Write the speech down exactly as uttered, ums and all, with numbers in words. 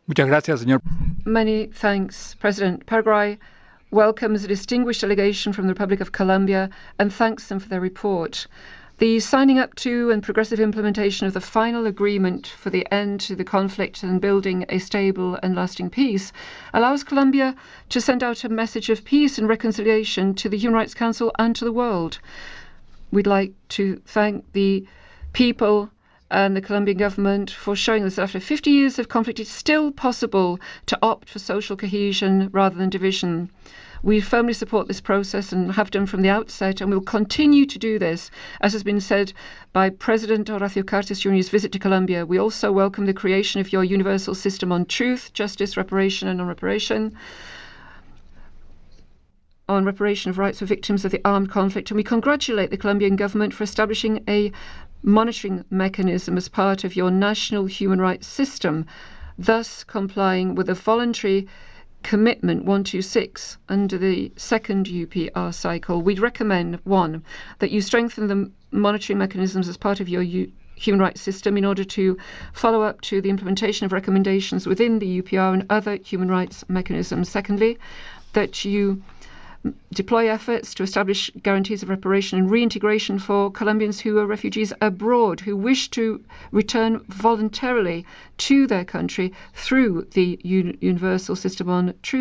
Muchas gracias, señor. Many thanks, President. Paraguay welcomes a distinguished delegation from the Republic of Colombia and thanks them for their report. The signing up to and progressive implementation of the final agreement for the end to the conflict and building a stable and lasting peace allows Colombia to send out a message of peace and reconciliation to the Human Rights Council and to the world. We'd like to thank the people and the Colombian government for showing us that after fifty years of conflict, it's still possible to opt for social cohesion rather than division. We firmly support this process and have done from the outset, and will continue to do this, as has been said by President Horacio Cartes Junior's visit to Colombia. We also welcome the creation of your universal system on truth, justice, reparation and non-reparation, on reparation of rights for victims of the armed conflict, and we congratulate the Colombian government for establishing a monitoring mechanism as part of your national human rights system, thus complying with the voluntary commitment one two six under the second U P R cycle. We'd recommend, one, that you strengthen the monitoring mechanisms as part of your U- human rights system in order to follow up to the implementation of recommendations within the U P R and other human rights mechanisms. Secondly, that you deploy efforts to establish guarantees of reparation and reintegration for Colombians who are refugees abroad, who wish to return voluntarily to their country through the universal system on truth.